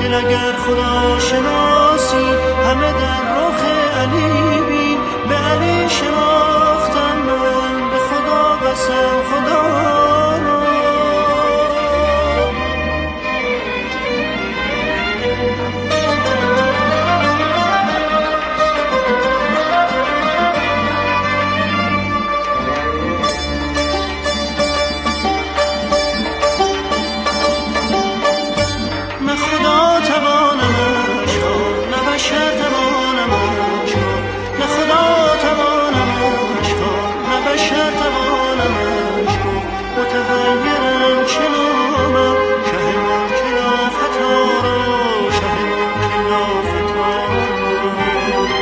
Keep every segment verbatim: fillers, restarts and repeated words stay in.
دل اگر خدا شناسی همه در رخ علی بین، به علی شناختم من به خدا قسم خدا را. نه خدا توانمش خواند نه بشر توانمش خواند، نه خدا توانمش خواند نه بشر توانمش گفت. متحیرم چنانم شه ممکن آفتا را، شه ممکن آفتا را.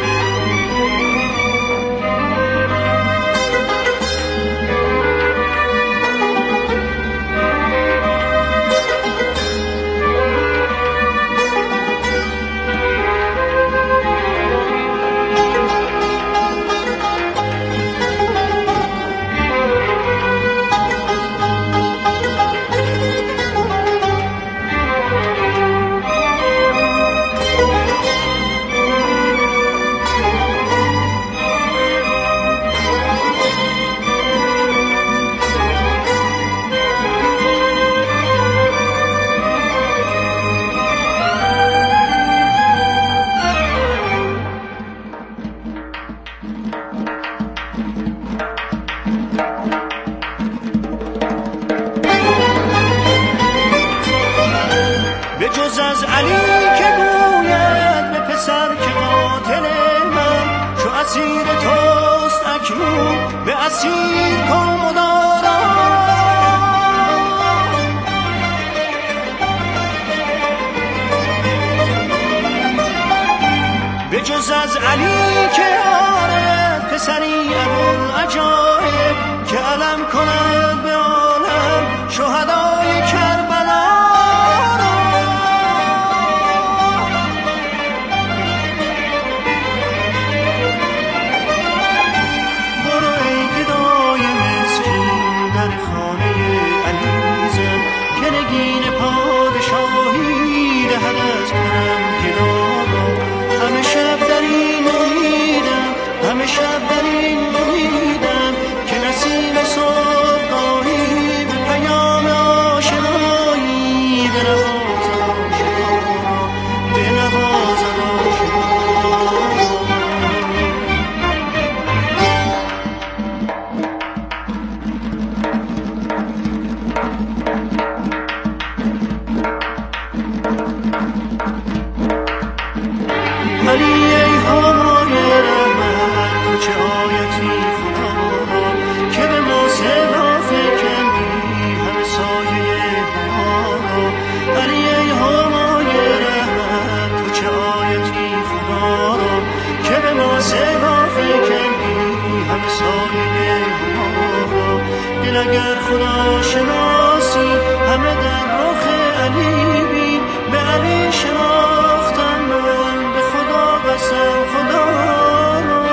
به جز از علی که گوید به پسر که قاتل من، چو اسیر توست اکنون به اسیر کن مدارا. به جز از علی که آرد پسری ابوالعجایب، که علم کند به عالم شهدای کربلا. نگین پادشاهی دهد از کرم گدا، همه شب در این امیدم، همه شب در این امیدم که نسیم صبحگاهی به پیام آشنایی بنوازد آشنا، بنوازد آشنا. علی ای های رحمت تو چه آیتی خدا را، که به ما سلا فکندی همه سایه ما را. علی ای های رحمت تو چه آیتی خدا را، که به ما سلا فکندی همه سایه ما را. دل اگر خدا شناسی همه در رخ علی بین، به علی شناختم من به خدا قسم خدا را.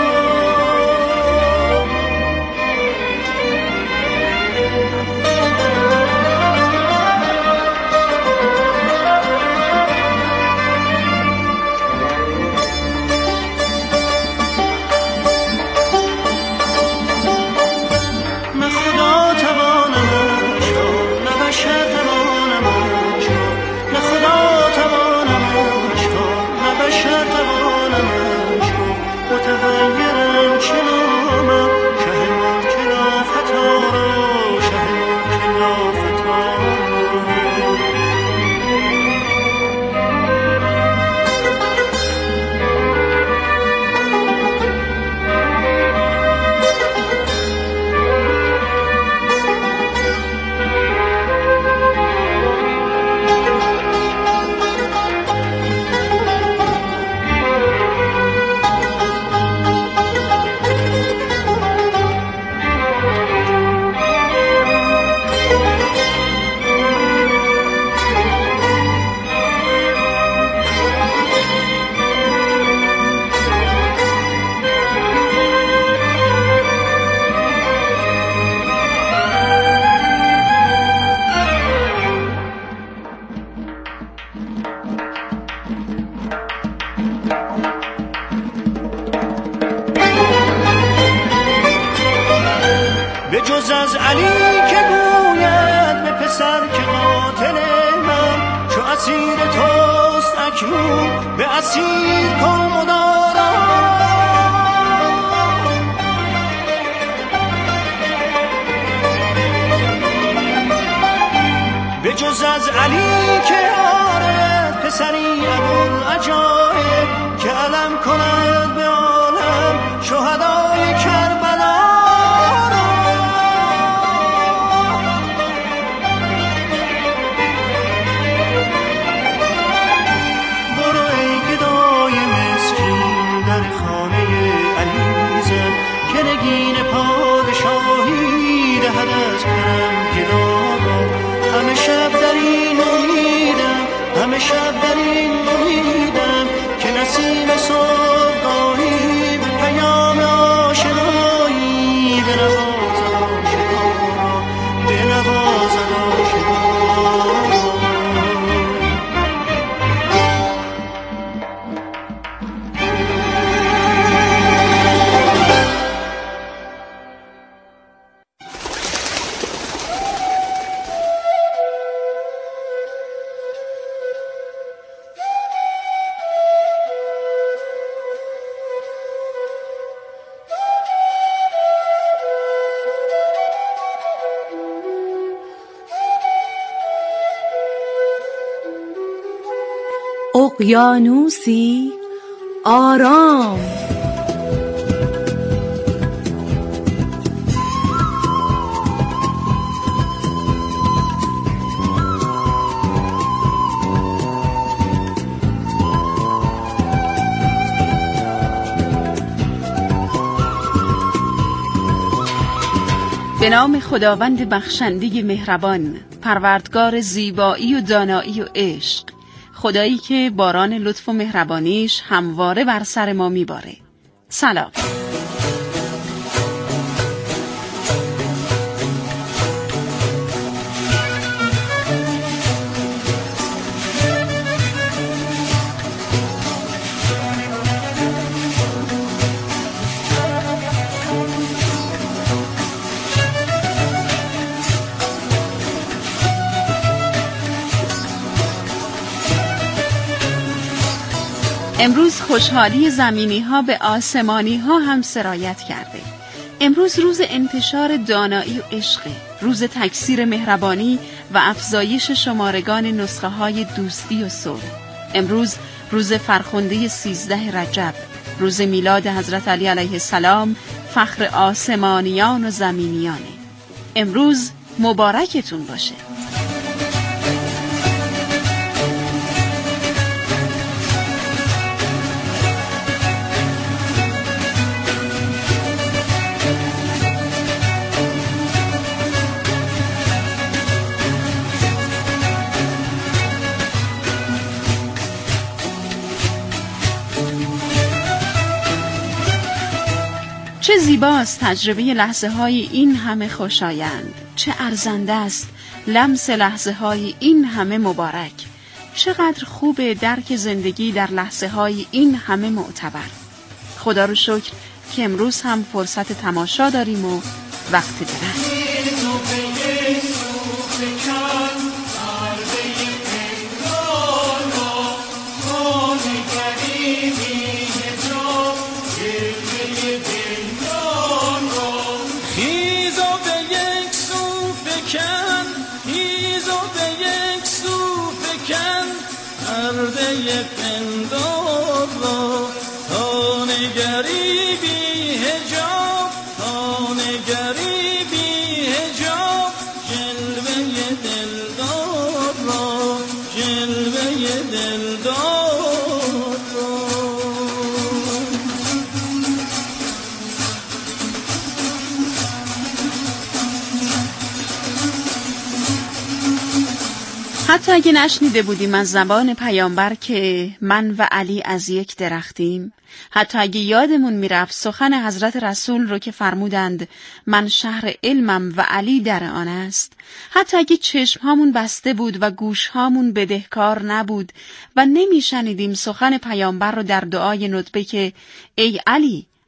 نه خدا توانمش خواند نه بشر توانمش خواند، نه خدا توانمش خواند نه بشر توانمش گفت. متحیرم چنانم شه ممکن آفتا را، شه ممکن آفتا را. جز از علی که گوید به پسر که قاتل من چو اسیر توست اکنون به اسیر کن مدارا. به جز از علی که آرد پسری ابوالعجایب که علم کند به عالم شهدای کربلا را. برو ای گدای مسکین در خانه علی زن که نگین پادشاهی دهد از کرم گدا را. همه شب در این امیدم همه شب در این امیدم که نسیم صبحگاهی به پیام آشنایی بنوازد آشنا را بنوازد آشنا را. اقیانوسی آرام به نام خداوند بخشنده مهربان، پروردگار زیبایی و دانایی و عشق، خدایی که باران لطف و مهربانیش همواره بر سر ما میباره. سلام. امروز خوشحالی زمینی ها به آسمانی ها هم سرایت کرده. امروز روز انتشار دانایی و عشق، روز تکثیر مهربانی و افزایش شمارگان نسخه های دوستی و صلح. امروز روز فرخنده سیزده رجب، روز میلاد حضرت علی علیه السلام، فخر آسمانیان و زمینیانه. امروز مبارکتون باشه. چه زیباست تجربه لحظه های این همه خوشایند، چه ارزنده است لمس لحظه های این همه مبارک، چقدر خوبه درک زندگی در لحظه های این همه معتبر. خدا رو شکر که امروز هم فرصت تماشا داریم و وقت درست. حتی اگه نشنیده بودیم از زبان پیامبر که من و علی از یک درختیم، حتی اگه یادمون میرفت سخن حضرت رسول رو که فرمودند من شهر علمم و علی در آن است، حتی اگه چشمهامون بسته بود و گوشهامون بدهکار نبود و نمیشنیدیم سخن پیامبر رو در دعای ندبه که ای علی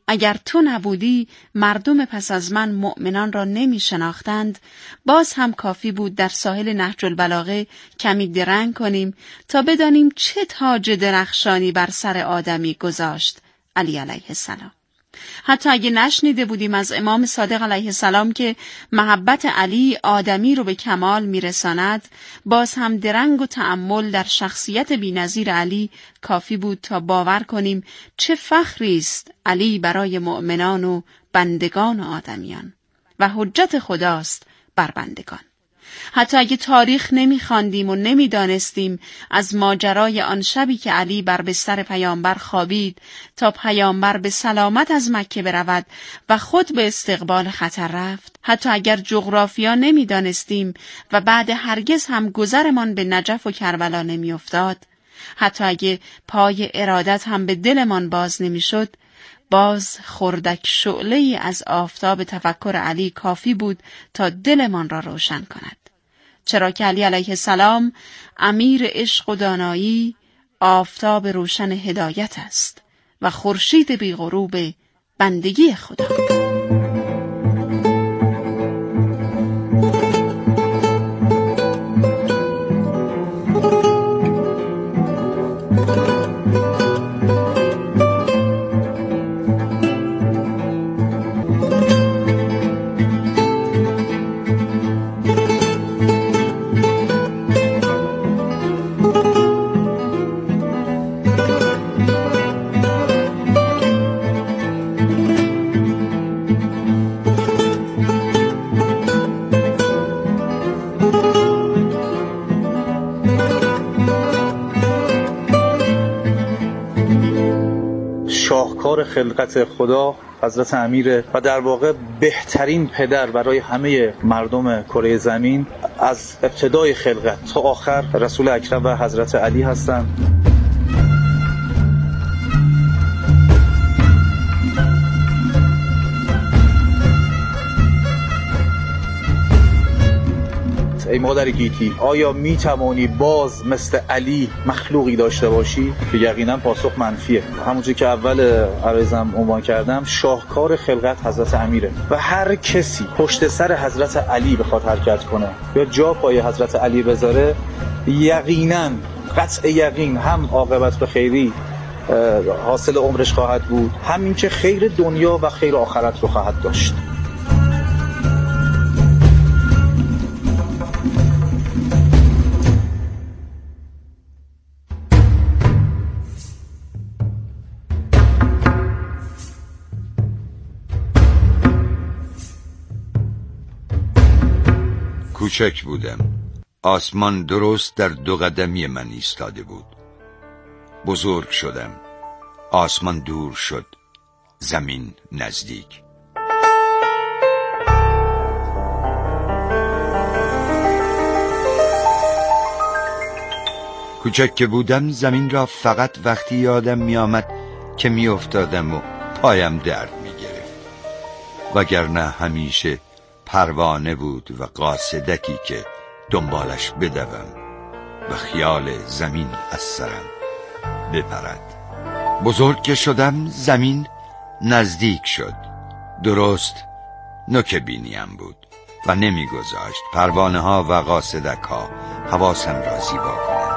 اگر تو نبودی مردم پس از من مؤمنان را نمی شناختند، باز هم کافی بود در ساحل نهج البلاغه کمی درنگ کنیم تا بدانیم چه تاج درخشانی بر سر آدمی گذاشت علی علیه السلام. حتی اگه نشنیده بودیم از امام صادق علیه السلام که محبت علی آدمی رو به کمال میرساند، باز هم درنگ و تأمل در شخصیت بی‌نظیر علی کافی بود تا باور کنیم چه فخری است علی برای مؤمنان و بندگان و آدمیان و حجت خداست بر بندگان. حتی اگه تاریخ نمی‌خواندیم و نمی‌دانستیم از ماجرای آن شبی که علی بر بستر پیامبر خوابید تا پیامبر به سلامت از مکه برود و خود به استقبال خطر رفت، حتی اگر جغرافیا نمی‌دانستیم و بعد هرگز هم گذرمان به نجف و کربلا نمی‌افتاد، حتی اگه پای ارادت هم به دلمان باز نمی‌شد، باز خردک شعله‌ای از آفتاب تفکر علی کافی بود تا دلمان را روشن کند. چرا که علی علیه السلام امیر عشق و دانایی، آفتاب روشن هدایت است و خورشید بی‌غروب بندگی خدا. شاهکار خلقت خدا حضرت امیره و در واقع بهترین پدر برای همه مردم کره زمین از ابتدای خلقت تا آخر رسول اکرم و حضرت علی هستند. ای مادر گیتی، آیا می توانی باز مثل علی مخلوقی داشته باشی؟ که یقینا پاسخ منفیه. همونجور که اول عرایزم عنوان کردم، شاهکار خلقت حضرت امیره و هر کسی پشت سر حضرت علی بخواد حرکت کنه یا جا پای حضرت علی بذاره، یقینا قطع یقین هم عاقبت به خیری حاصل عمرش خواهد بود، همین که خیر دنیا و خیر آخرت رو خواهد داشت. کوچک بودم. آسمان درست در دو قدمی من ایستاده بود. بزرگ شدم. آسمان دور شد. زمین نزدیک. کوچک که بودم زمین را فقط وقتی یادم می آمد که می افتادم و پایم درد می گرفت، وگرنه همیشه پروانه بود و قاصدکی که دنبالش بدوم و خیال زمین از سرم بپرد. بزرگ که شدم زمین نزدیک شد. درست نوک بینیم بود و نمیگذاشت پروانه ها و قاصدک ها حواسم را زیبا کنند.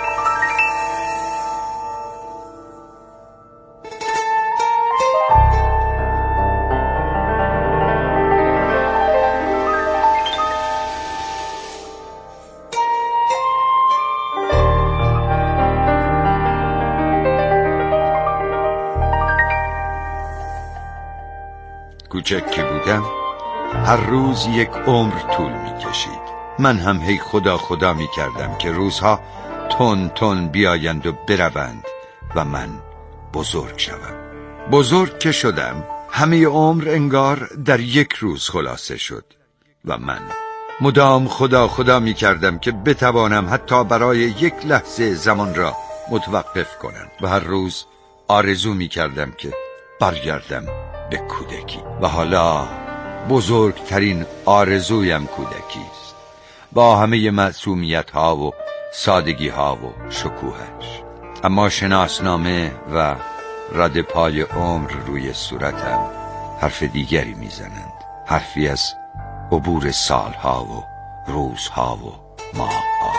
کوچک که بودم هر روز یک عمر طول می کشید. من هم هی خدا خدا می کردم که روزها تون تون بیایند و بروند و من بزرگ شوم. بزرگ که شدم همه عمر انگار در یک روز خلاصه شد و من مدام خدا خدا می کردم که بتوانم حتی برای یک لحظه زمان را متوقف کنم و هر روز آرزو می کردم که برگردم به کودکی. و حالا بزرگترین آرزویم کودکی است، با همه معصومیت ها و سادگی ها و شکوهش. اما شناسنامه و رد پای عمر روی صورتم حرف دیگری میزنند، حرفی از عبور سالها و روزها و ماهها.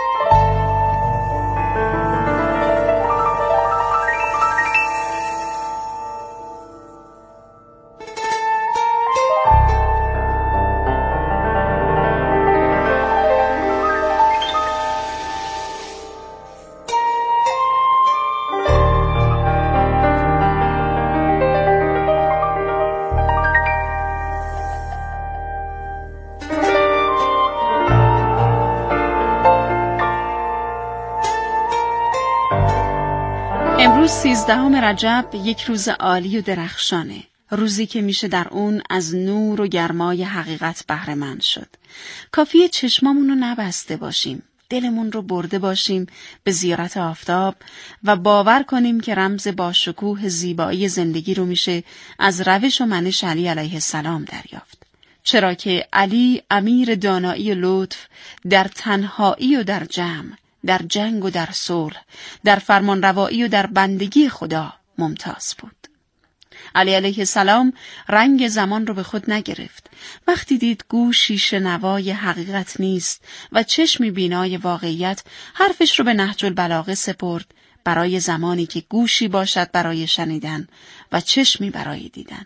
امروز سیزدهم رجب یک روز عالی و درخشانه، روزی که میشه در اون از نور و گرمای حقیقت بهره مند شد. کافیه چشمامون رو نبسته باشیم، دلمون رو برده باشیم به زیارت آفتاب و باور کنیم که رمز باشکوه زیبایی زندگی رو میشه از روش و منش علی علیه السلام دریافت. چرا که علی امیر دانایی و لطف در تنهایی و در جمع، در جنگ و در صلح، در فرمانروایی و در بندگی خدا ممتاز بود. علی علیه السلام رنگ زمان رو به خود نگرفت. وقتی دید گوشی شنوای حقیقت نیست و چشمی بینای واقعیت، حرفش رو به نهج البلاغه سپرد برای زمانی که گوشی باشد برای شنیدن و چشمی برای دیدن.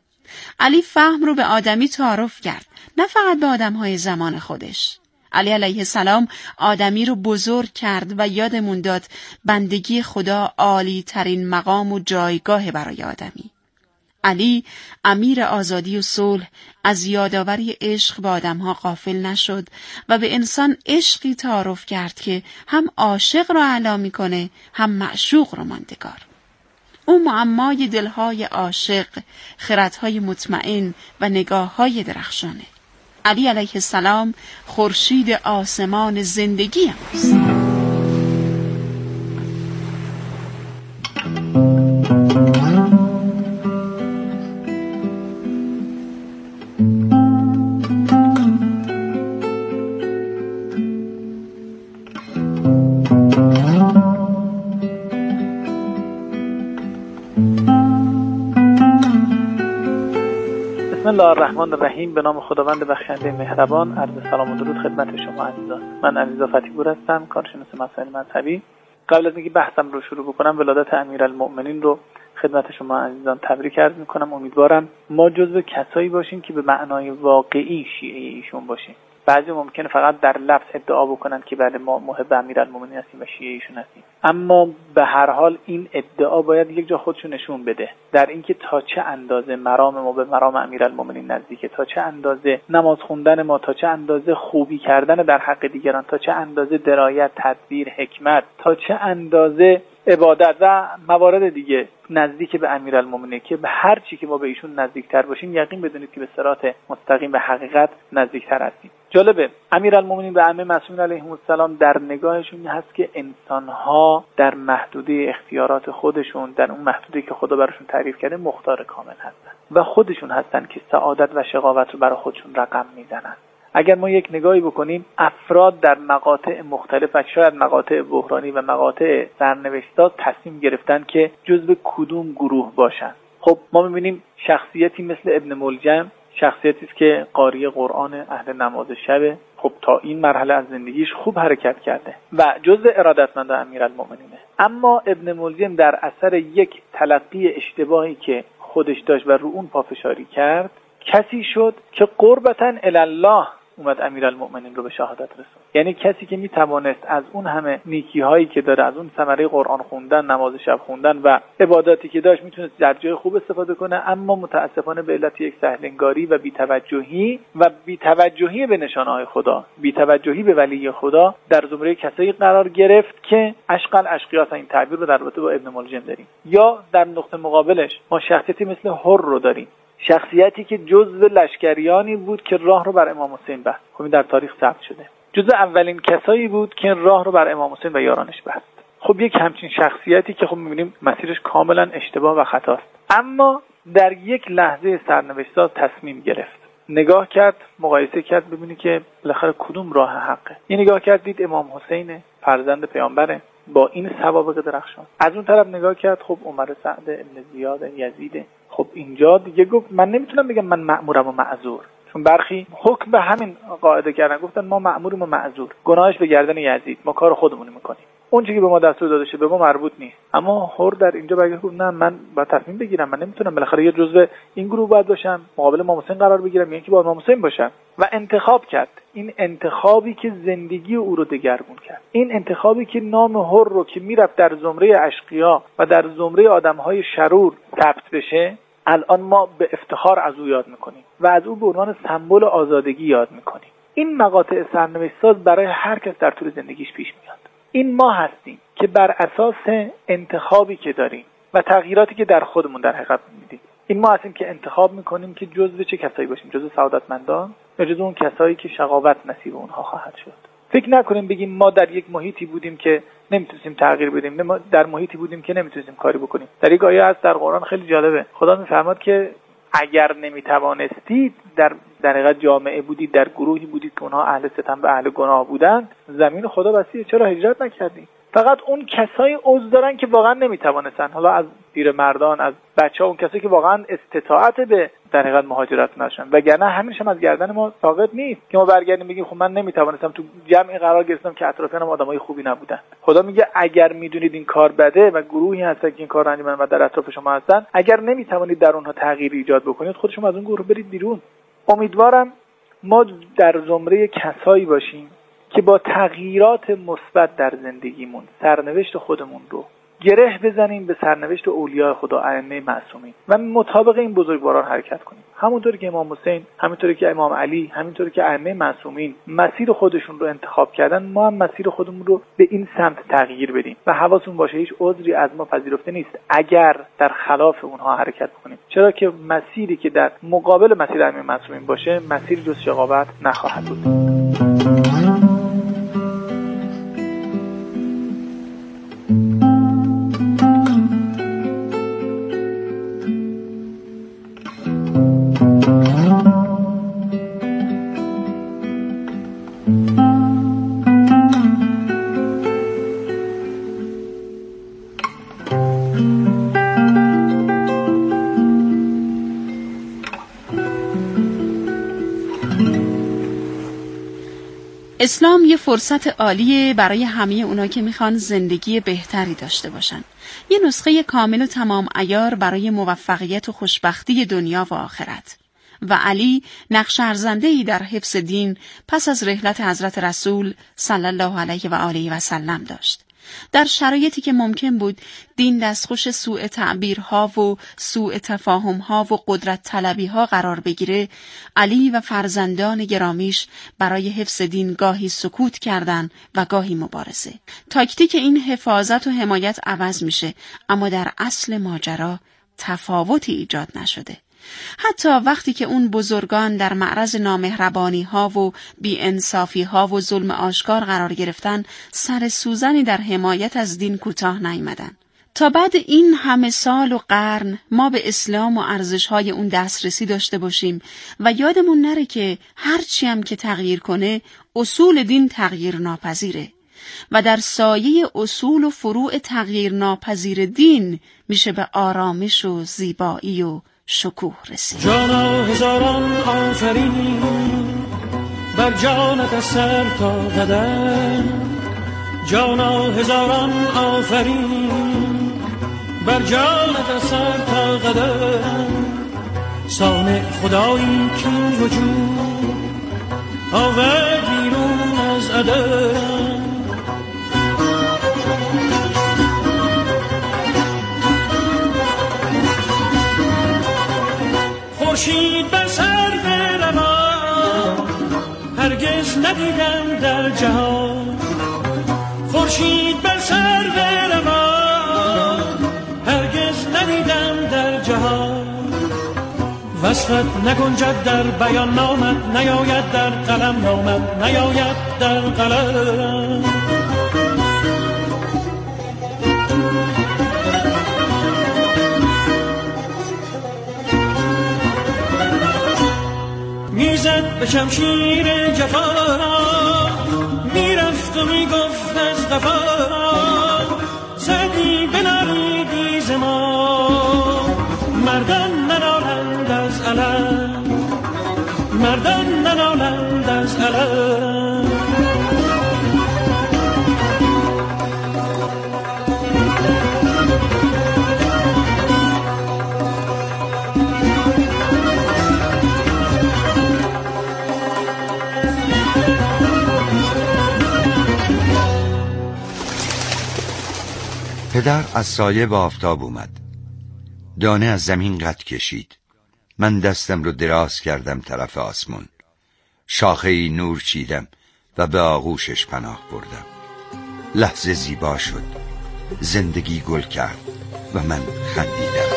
علی فهم رو به آدمی تعارف کرد، نه فقط به آدم‌های زمان خودش. علی علیه السلام آدمی رو بزرگ کرد و یادمون داد بندگی خدا عالی ترین مقام و جایگاه برای آدمی. علی امیر آزادی و صلح از یادآوری عشق به آدم‌ها غافل نشد و به انسان عشقی تعارف کرد که هم عاشق رو اعلا می‌کنه، هم معشوق رو ماندگار. او معمای دلهای عاشق، خردهای مطمئن و نگاه‌های درخشانه. علی علیه السلام خورشید آسمان زندگی است. بسم الله الرحمن الرحیم. به نام خداوند بخشنده مهربان. عرض سلام و درود خدمت شما عزیزان. من علیرضا فتی‌پور هستم، کارشناس مسائل مذهبی. قبل از اینکه بحثم رو شروع بکنم، ولادت امیرالمؤمنین رو خدمت شما عزیزان تبریک عرض می‌کنم. امیدوارم ما جزو کسایی باشیم که به معنای واقعی شیعه ایشون باشیم. بعضی ممکنه فقط در لفظ ادعا بکنن که بله ما محب امیرالمؤمنین هستیم و شیعه ایشون هستیم، اما به هر حال این ادعا باید یک جا خودشو نشون بده، در اینکه تا چه اندازه مرام ما به مرام امیرالمؤمنین نزدیکه، تا چه اندازه نماز خوندن ما، تا چه اندازه خوبی کردن در حق دیگران، تا چه اندازه درایت، تدبیر، حکمت، تا چه اندازه عبادت و موارد دیگه نزدیک به امیرالمؤمنین، که به هر چی که ما به ایشون نزدیکتر باشیم یقین بدونید که به صراط مستقیم به حقیقت نزدیکتر هستیم. جالبه امیرالمؤمنین و ائمه معصومین علیهم السلام در نگاهشون هست که انسان‌ها در محدوده اختیارات خودشون، در اون محدوده که خدا براشون تعریف کرده، مختار کامل هستن و خودشون هستن که سعادت و شقاوت رو برای خودشون رقم میزنن. اگر ما یک نگاهی بکنیم، افراد در مقاطع مختلف و شاید مقاطع بحرانی و مقاطع سرنوشت‌ساز تصمیم گرفتن که جزو کدوم گروه باشن. خب ما می‌بینیم شخصیتی مثل ابن ملجم، شخصیتی است که قاری قرآن، اهل نماز شب، خب تا این مرحله از زندگیش خوب حرکت کرده و جزو ارادتمند امیرالمؤمنینه. اما ابن ملجم در اثر یک تلقی اشتباهی که خودش داشت و رو اون پافشاری کرد، کسی شد که قربتاً الله اومد امیرالمؤمنین رو به شهادت رسوند. یعنی کسی که میتوانست از اون همه نیکی هایی که داره، از اون ثمره قرآن خوندن، نماز شب خوندن و عباداتی که داشت، میتونست در جای خوب استفاده کنه، اما متاسفانه به علت یک سهلنگاری و بی‌توجهی و بی‌توجهی به نشانه‌های خدا، بی‌توجهی به ولی خدا، در زمره کسایی قرار گرفت که اشقل اشقیاس، این تعبیر رو در رابطه با ابن ملجم داریم. یا در نقطه مقابلش ما شخصیتی مثل حر رو داریم، شخصیتی که جزو لشکریانی بود که راه رو بر امام حسین بست. خب این در تاریخ ثبت شده. جزو اولین کسایی بود که راه رو بر امام حسین و یارانش بست. خب یک همچین شخصیتی که خب می‌بینیم مسیرش کاملا اشتباه و خطاست، اما در یک لحظه سرنوشت‌ساز تصمیم گرفت، نگاه کرد، مقایسه کرد، ببینی که بالاخره کدوم راه حقه. یه نگاه کرد، دید امام حسین فرزند پیامبره، با این سوابق درخشان. از اون طرف نگاه کرد، خب عمر سعد ابن زیاد یزیده. خب اینجا دیگه گفت من نمیتونم بگم من مأمورم و معذور، چون برخی حکم به همین قاعده کردن، گفتن ما مأموریم و معذور، گناهش به گردن یزید، ما کار خودمون میکنیم، اون چیزی که به ما دستور داده شده به ما مربوط نیست. اما هر در اینجا برگشت گفت نه، من باید تصمیم بگیرم، من نمیتونم بالاخره یه جزء این گروه باید باشم، مقابل امام حسین قرار بگیرم، یعنی که با امام حسین باشم. و انتخاب کرد. این انتخابی که زندگی او رو دگرگون کرد، این انتخابی که نام هر رو که میرفت در زمره اشقیا و در زمره آدمهای شرور ثبت بشه، الان ما به افتخار از او یاد میکنیم و از او به عنوان سمبل آزادگی یاد میکنیم. این مقاطع سرنوشت ساز برای هر کس در طول زندگیش پیش میاد. این ما هستیم که بر اساس انتخابی که داریم و تغییراتی که در خودمون در حقیقت میدیم، این ما هستیم که انتخاب میکنیم که جزو چه کسایی باشیم، جزو سعادتمندان یا جزو اون کسایی که شقاوت نصیب اونها خواهد شد. فکر نکنیم بگیم ما در یک محیطی بودیم که نمیتونستیم تغییر بدیم، ما در محیطی بودیم که نمیتونستیم کاری بکنیم. در یک آیه هست در قرآن خیلی جالبه، خدا میفرماد که اگر نمیتوانستید، در در حقیقت جامعه بودید، در گروهی بودید که اونها اهل ستم و اهل گناه بودند، زمین خدا وسیعه، چرا هجرت نکردید؟ فقط اون کسایی عذر دارن که واقعا نمیتوانستن، حالا از پیرمردان، از بچه‌ها، اون کسایی که واقعا استطاعت به در حقیقت مهاجرت نداشتن، وگرنه همینش هم از گردن ما ساقط نیست که ما برگردیم بگیم خب من نمیتوانستم، تو جمعی قرار گرفتم که اطرافیانم آدمای خوبی نبودن. خدا میگه اگر میدونید این کار بده و گروهی هستن که این کار انجام میدن و در اطراف شما هستن، اگر نمیتوانید در اونها تغییر ایجاد بکنید، خودشون از اون گروه برید بیرون. امیدوارم ما در زمره کسایی باشیم که با تغییرات مثبت در زندگیمون سرنوشت خودمون رو گره بزنیم به سرنوشت اولیاء خدا، ائمه معصومین، و مطابق این بزرگواران حرکت کنیم. همونطوری که امام حسین، همونطوری که امام علی، همونطوری که ائمه معصومین مسیر خودشون رو انتخاب کردن، ما هم مسیر خودمون رو به این سمت تغییر بدیم و حواستون باشه هیچ عذری از ما پذیرفته نیست اگر در خلاف اونها حرکت بکنیم، چرا که مسیری که در مقابل مسیر ائمه معصومین باشه مسیری جز شقاوت نخواهد بود. اسلام یه فرصت عالیه برای همه اونا که میخوان زندگی بهتری داشته باشن. یه نسخه کامل و تمام عیار برای موفقیت و خوشبختی دنیا و آخرت. و علی نقش ارزنده‌ای در حفظ دین پس از رحلت حضرت رسول صلی الله علیه و آله و سلم داشت. در شرایطی که ممکن بود دین دستخوش سوء تعبیرها و سوء تفاهمها و قدرت طلبیها قرار بگیره، علی و فرزندان گرامیش برای حفظ دین گاهی سکوت کردند و گاهی مبارزه. تاکتیک این حفاظت و حمایت عوض میشه، اما در اصل ماجرا تفاوتی ایجاد نشده. حتی وقتی که اون بزرگان در معرض نامهربانی ها و بی‌انصافی ها و ظلم آشکار قرار گرفتن، سر سوزنی در حمایت از دین کوتاه نیامدن. تا بعد این همه سال و قرن ما به اسلام و ارزش‌های اون دسترسی داشته باشیم و یادمون نره که هرچی هم که تغییر کنه اصول دین تغییر ناپذیره و در سایه اصول و فروع تغییر ناپذیر دین میشه به آرامش و زیبایی و شکوه رسید. جانا هزاران آفرین بر جانت از سر تا قدم، جانا هزاران آفرین بر جانت از سر تا قدم، صانع خدایی که وجود آورد بیرون از عدم. خورشید بر سر بروم هرگز ندیدم در جهان، خورشید بر سر بروم هرگز ندیدم در جهان، وصفت نگنجد در بیان نامد، نیاید در قلم نامد، نیاید در قلم. میزد به شمشیر جفا، میرفت و میگفت از غفا، ز ما مردان ننالند از علم، مردان ننالند از علم. پدر از سایه به آفتاب اومد. دانه از زمین قد کشید. من دستم رو دراز کردم طرف آسمون. شاخه‌ای نور چیدم و به آغوشش پناه بردم. لحظه زیبا شد. زندگی گل کرد و من خندیدم.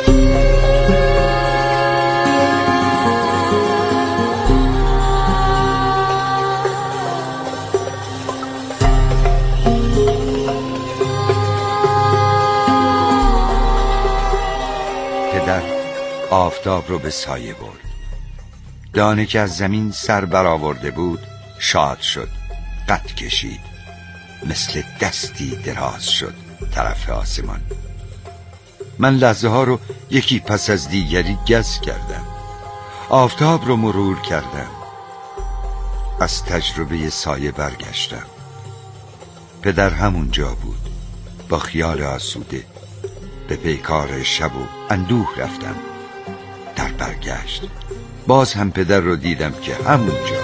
آفتاب رو به سایه برد. دانه که از زمین سر برآورده بود شاد شد، قد کشید، مثل دستی دراز شد طرف آسمان. من لحظه ها رو یکی پس از دیگری گز کردم. آفتاب رو مرور کردم. از تجربه سایه برگشتم. پدر همونجا بود. با خیال آسوده به پیکار شب و اندوه رفتم. در برگشت باز هم پدر رو دیدم که همونجا.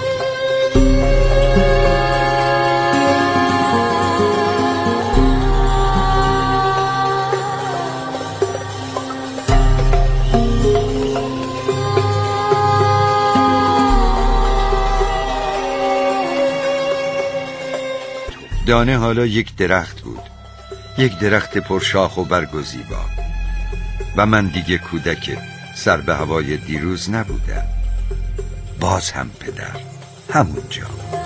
دانه حالا یک درخت بود، یک درخت پرشاخ و برگ و زیبا. و من دیگه کودک سر به هوای دیروز نبودم. باز هم پدر همونجا.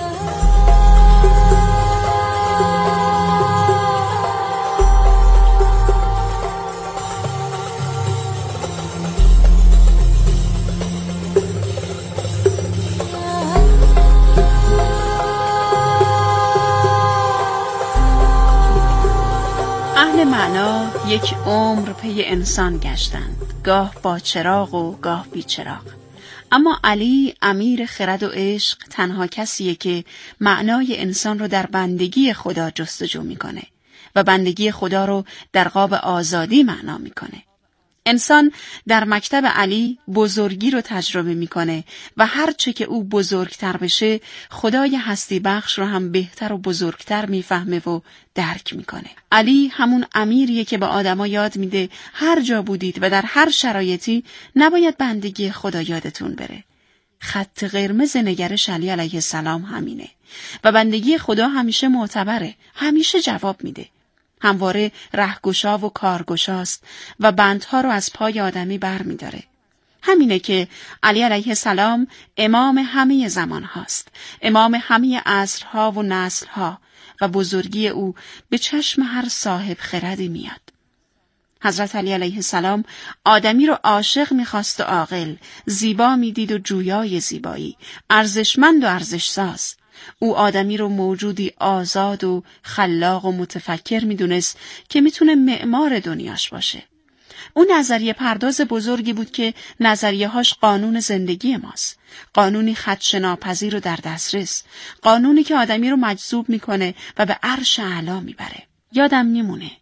اهل معنا یک عمر پی انسان گشتند، گاه با چراغ و گاه بی چراغ. اما علی امیر خرد و عشق تنها کسیه که معنای انسان رو در بندگی خدا جستجو میکنه و بندگی خدا رو در قاب آزادی معنا میکنه. انسان در مکتب علی بزرگی رو تجربه میکنه و هر چه که او بزرگتر بشه خدای هستی بخش رو هم بهتر و بزرگتر میفهمه و درک میکنه. علی همون امیریه که به آدما یاد میده هر جا بودید و در هر شرایطی نباید بندگی خدا یادتون بره. خط قرمز نگرش علی علیه السلام همینه و بندگی خدا همیشه معتبره، همیشه جواب میده. همواره رهگشا و کارگشاست و بندها رو از پای آدمی بر می داره. همینه که علی علیه السلام امام همه زمان هاست، امام همه عصرها و نسلها و بزرگی او به چشم هر صاحب خردی میاد. حضرت علی علیه السلام آدمی رو عاشق میخواست و عاقل، زیبا میدید و جویای زیبایی، ارزشمند و ارزشساز. او آدمی رو موجودی آزاد و خلاق و متفکر میدونست که میتونه معمار دنیاش باشه. او نظریه پرداز بزرگی بود که نظریه هاش قانون زندگی ماست. قانونی خدشه‌ناپذیر و در دسترس. قانونی که آدمی رو مجذوب میکنه و به عرش اعلا میبره. یادم میمونه